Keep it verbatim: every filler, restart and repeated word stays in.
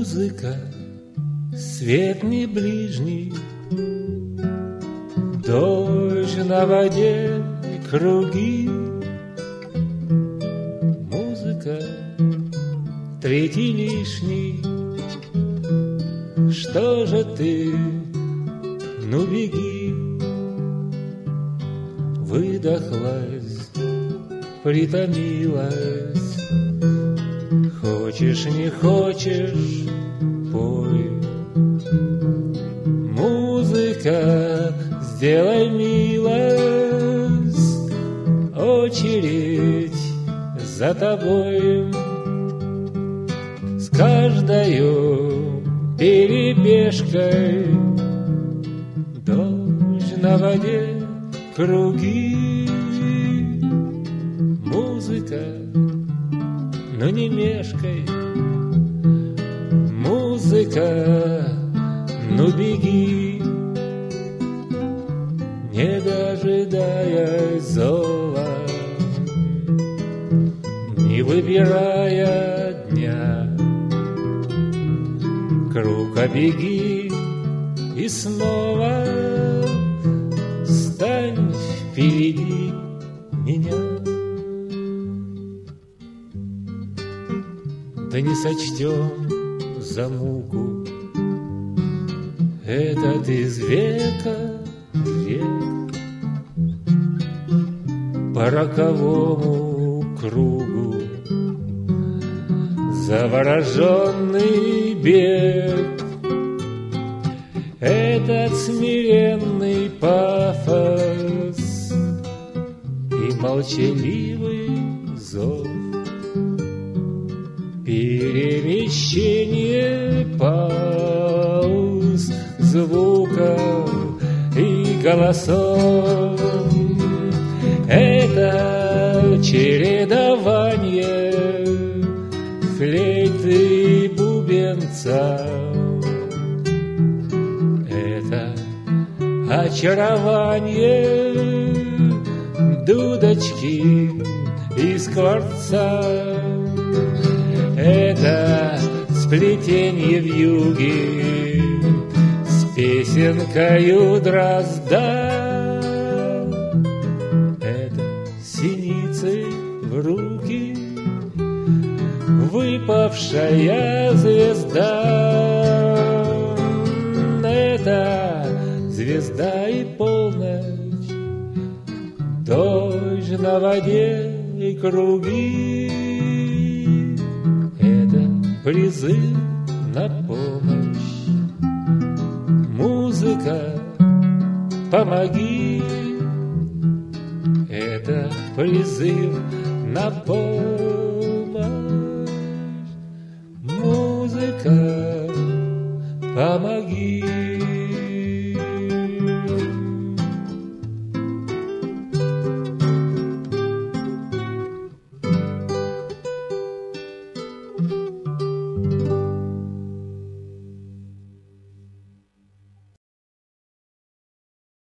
Музыка, свет не ближний, дождь на воде и круги. Музыка, третий лишний. Что же ты, ну беги. Выдохлась, притомилась. Хочешь, не хочешь, пой. Музыка, сделай милость, очередь за тобой. С каждою перебежкой дождь на воде, круги. Музыка, но не мешкай. Музыка, ну беги, не дожидаясь зова, не выбирая дня. Круг обеги и снова стань впереди меня. Да не сочтем за муку этот из века в век по роковому кругу завороженный бег. Этот смиренный пафос и молчаливый зов, перемещение пауз, звуков и голосов. Это чередование флейты и бубенца. Это очарование дудочки и скворца. Это сплетенье вьюги с песенкою дрозда. Это синицы в руки выпавшая звезда. Это звезда и полночь, дождь на воде и круги. Это призыв на помощь. Музыка, помоги. Это призыв на помощь. Музыка, помоги.